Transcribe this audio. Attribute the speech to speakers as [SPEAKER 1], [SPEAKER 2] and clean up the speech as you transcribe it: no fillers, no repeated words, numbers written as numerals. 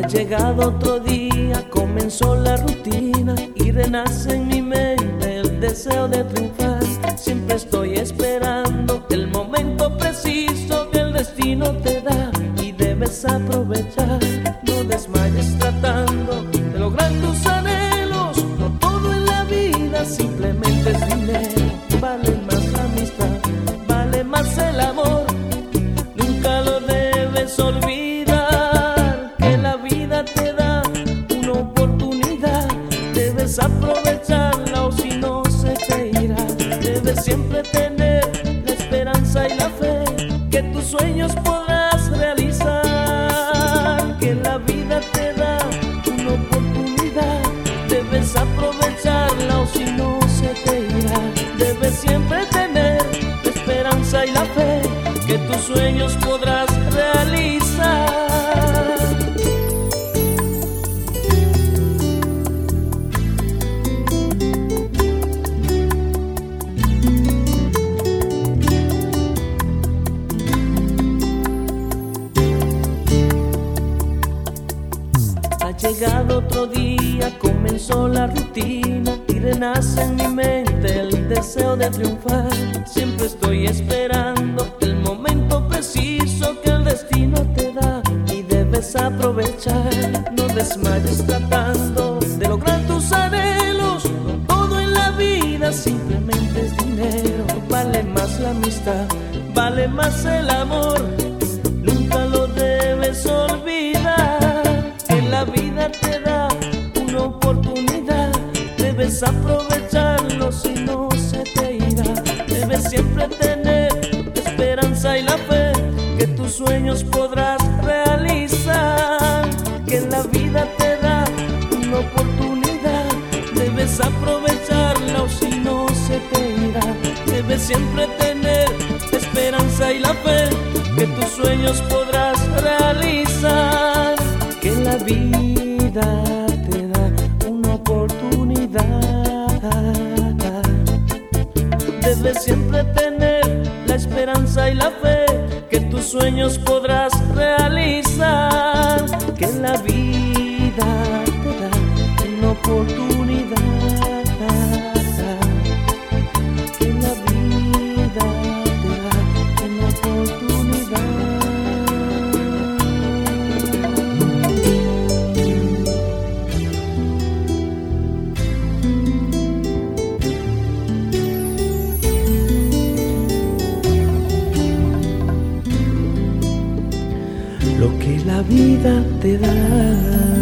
[SPEAKER 1] llegado otro día, comenzó la rutina y renace en mi mente el deseo de triunfar. Siempre estoy esperando el momento preciso que el destino te da y debes aprovechar. No desmayes tratando de lograr tus anhelos. No todo en la vida simplemente es dinero. Vale más la amistad, vale más el amor. Nunca lo debes olvidar, que la vida te da una oportunidad. Debes aprovecharla o si no se te irá. Debes siempre tener la esperanza y la fe, que tus sueños podrás realizar. Que la vida te da una oportunidad. Debes aprovecharla o si no se te irá. Debes siempre tener la esperanza y la fe, que tus sueños podrás realizar. Ha llegado otro día, comenzó la rutina y renace en mi mente el deseo de triunfar. Siempre estoy esperando el momento preciso que el destino te da y debes aprovechar. No desmayes tratando de lograr tus anhelos. No todo en la vida simplemente es dinero. Vale más la amistad, vale más el amor. Nunca lo debes olvidar, que la vida te da una oportunidad. Debes aprovecharlo si no se te irá. Debes siempre tener esperanza y la fe, que tus sueños podrás realizar. Que la vida te da una oportunidad. Debes aprovecharla o si no se te irá. Debes siempre tener esperanza y la fe, que tus sueños podrás realizar. Que la vida te da una oportunidad. Debes siempre tener la esperanza y la fe, que tus sueños podrás realizar. Que la vida te da una oportunidad. Que la vida te da una oportunidad. Lo que la vida te da.